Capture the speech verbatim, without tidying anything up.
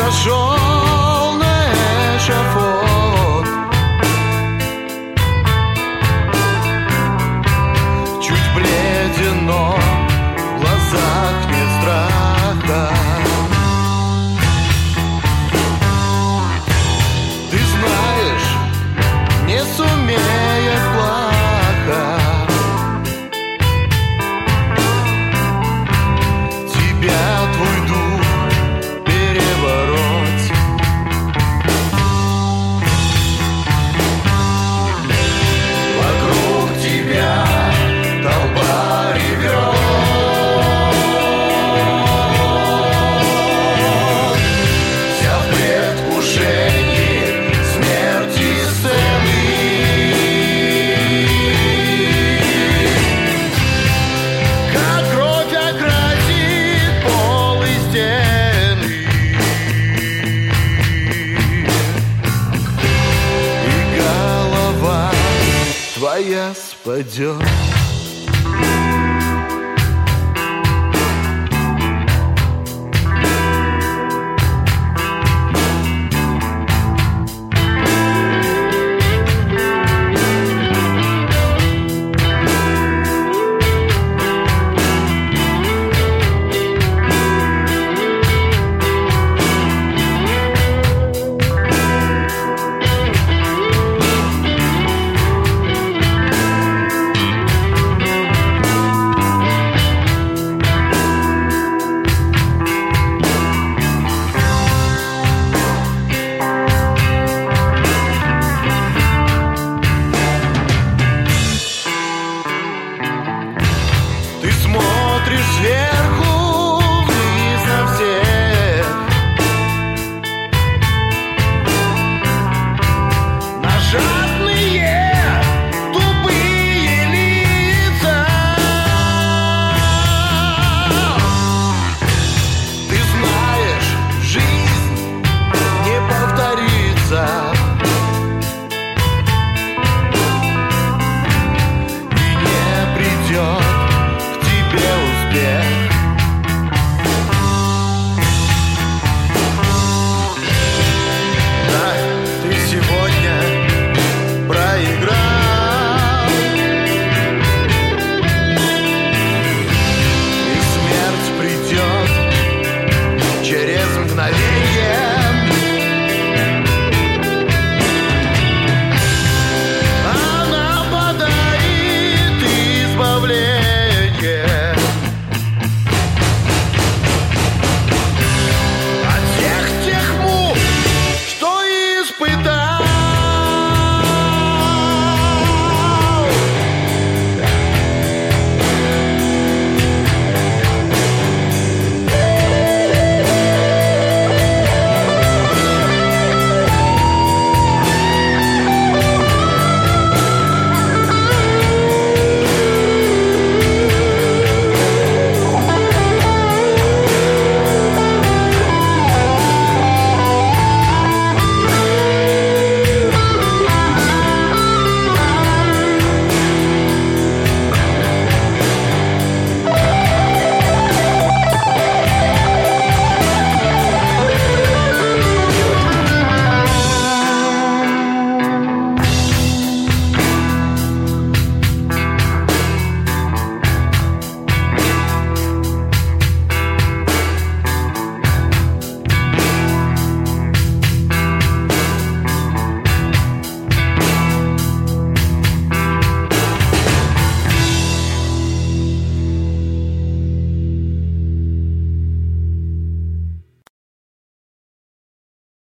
взошел на эшафот. Чуть бледен, но в глазах нет страха. Ты знаешь, не сумеет плохо тебя твой дух переворот. Вокруг тебя толпа ревет. Вся в предвкушении смерти сцены. Как кровь окрасит пол и стены, и голова твоя спадет. Ты смотришь сверху вниз на всех, на жадные, тупые лица. Ты знаешь, жизнь не повторится, и не придет успех. Да, ты сегодня проиграл, и смерть придет через мгновенье.